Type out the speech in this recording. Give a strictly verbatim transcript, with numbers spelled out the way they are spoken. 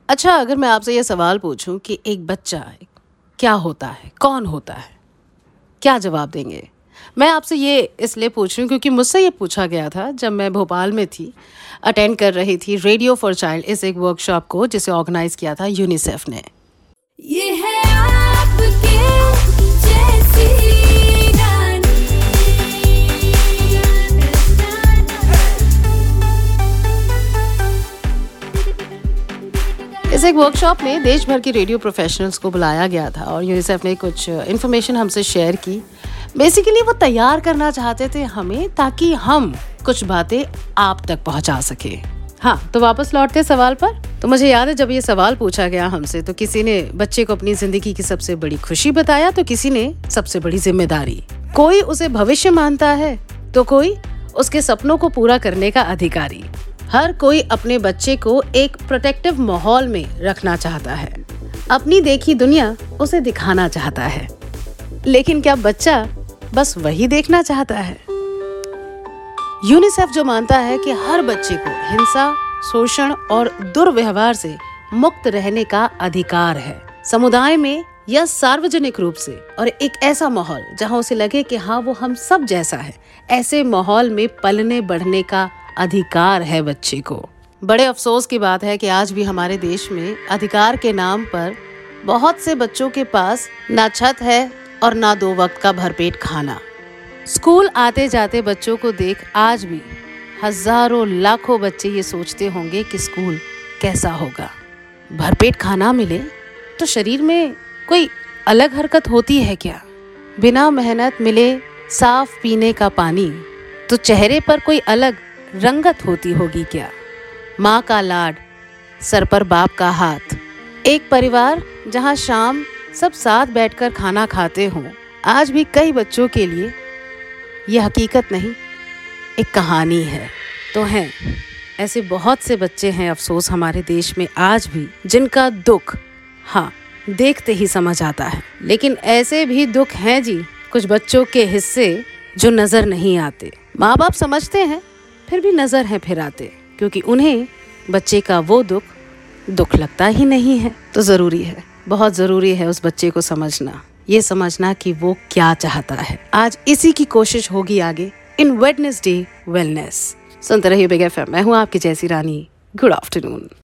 अच्छा, अगर मैं आपसे ये सवाल पूछूं कि एक बच्चा क्या होता है, कौन होता है, क्या जवाब देंगे? मैं आपसे ये इसलिए पूछ रही हूँ क्योंकि मुझसे ये पूछा गया था जब मैं भोपाल में थी, अटेंड कर रही थी रेडियो फॉर चाइल्ड इस एक वर्कशॉप को जिसे ऑर्गेनाइज किया था यूनिसेफ ने। ये है आपके जैसी रानी। इस एक वर्कशॉप में देश भर के रेडियो प्रोफेशनल्स को बुलाया गया था और यूनिसेफ ने कुछ इन्फॉर्मेशन हमसे शेयर की। बेसिकली वो तैयार करना चाहते थे हमें ताकि हम कुछ बातें आप तक पहुंचा सके। हाँ, तो वापस लौटते सवाल पर, तो मुझे याद है जब ये सवाल पूछा गया हमसे तो किसी ने बच्चे को अपनी जिंदगी की सबसे बड़ी खुशी बताया, तो किसी ने सबसे बड़ी जिम्मेदारी। कोई उसे भविष्य मानता है तो कोई उसके सपनों को पूरा करने का अधिकारी। हर कोई अपने बच्चे को एक प्रोटेक्टिव माहौल में रखना चाहता है, अपनी देखी दुनिया उसे दिखाना चाहता है। लेकिन क्या बच्चा बस वही देखना चाहता है? यूनिसेफ जो मानता है कि हर बच्चे को हिंसा, शोषण और दुर्व्यवहार से मुक्त रहने का अधिकार है, समुदाय में या सार्वजनिक रूप से, और एक ऐसा माहौल जहां उसे लगे कि हाँ वो हम सब जैसा है, ऐसे माहौल में पलने बढ़ने का अधिकार है बच्चे को। बड़े अफसोस की बात है कि आज भी हमारे देश में अधिकार के नाम पर बहुत से बच्चों के पास ना छत है और ना दो वक्त का भरपेट खाना। स्कूल आते जाते बच्चों को देख आज भी हजारों लाखों बच्चे ये सोचते होंगे कि स्कूल कैसा होगा। भरपेट खाना मिले तो शरीर में कोई अलग हरकत होती है क्या? बिना मेहनत मिले साफ पीने का पानी तो चेहरे पर कोई अलग रंगत होती होगी क्या? माँ का लाड, सर पर बाप का हाथ, एक परिवार जहाँ शाम सब साथ बैठकर खाना खाते हों, आज भी कई बच्चों के लिए यह हकीकत नहीं, एक कहानी है। तो हैं ऐसे बहुत से बच्चे हैं अफसोस हमारे देश में आज भी, जिनका दुख हाँ देखते ही समझ आता है। लेकिन ऐसे भी दुख हैं जी कुछ बच्चों के हिस्से जो नजर नहीं आते। माँ बाप समझते हैं फिर भी नजर है फिराते, क्योंकि उन्हें बच्चे का वो दुख दुख लगता ही नहीं है। तो जरूरी है, बहुत जरूरी है उस बच्चे को समझना, ये समझना कि वो क्या चाहता है। आज इसी की कोशिश होगी आगे इन वेडनेसडे वेलनेस। सुनते रहिए बिग एफएम। मैं हूँ आपकी जैसी रानी। Good afternoon.